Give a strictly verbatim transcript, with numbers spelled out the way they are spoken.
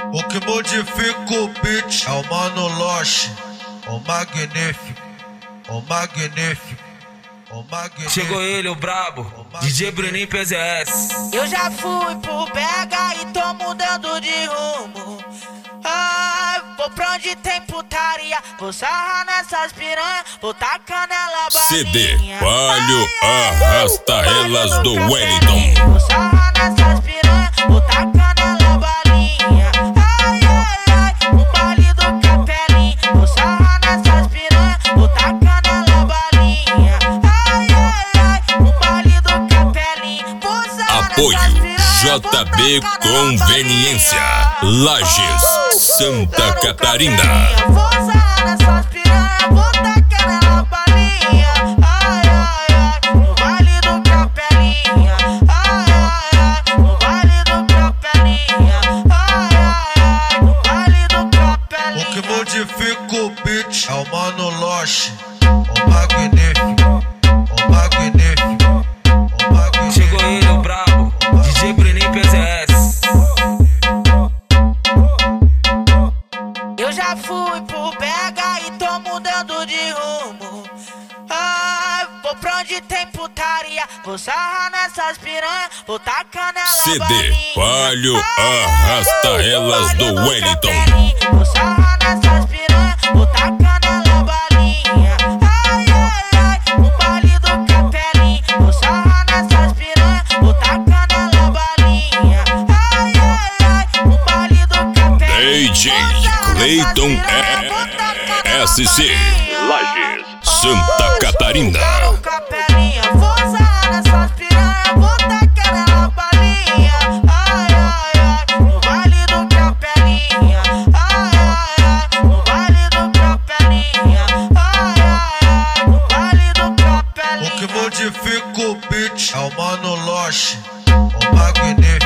O que modifica o beat é o Mano Loche, o magnífico, o magnífico, o magnífico. Chegou ele, o brabo, D J Bruninho P Z S. Eu já fui pro B H e tô mudando de rumo. Ai, vou pra onde tem putaria, vou sarrar nessas piranha, vou tacar nela balinha. C D Palio Arrasta Elas do Wellington. Vou sarrar nessas piranha, vou tacar nela balinha. Ai, ai, ai, no baile do Capelinho. Vou sarrar nessas piranha, vou tacar nela balinha. Ai, ai, ai, no baile do Capelinho. Vou sarrar Apoio nessas piranha, J B Conveniência, Lages, Santa Catarina. Vou sarrar nessas piranha, vou tacar nela balinha. Ai, ai, ai, no baile do Capelinha. Ai, ai, ai, no baile do Capelinha. Ai, ai, ai, no baile do Capelinha. O que modifica o beat é o Mano Loche, o magnífico, o magnífico, o magnífico. Chegou ele, o brabo, D J Bruninho P Z S. Eu já fui pro B H e tô mudando de rumo. Ai, vou pra onde tem putaria, vou sarrar nessas piranha, vou tacar nela C D balinha. Palio Arrasta Elas do Wellington. Vou sarrar nessas piranha, vou tacar nela balinha. Ai, ai, ai, no baile do Capelinho. Vou sarrar nessas piranha, vou tacar nela balinha. Ai, ai, ai, no baile do Capelinho. D J Cleiton S C, Lages, Santa Catarina. Capelinha, vou sarrar nessas piranha, vou tacar nela balinha. Ai, ai, ai, no baile do Capelinha. Ai, ai, ai, no baile do Capelinha. Ai, ai, ai, no baile do Capelinha. O que modifica o beat é o Mano Loche, o magnífico.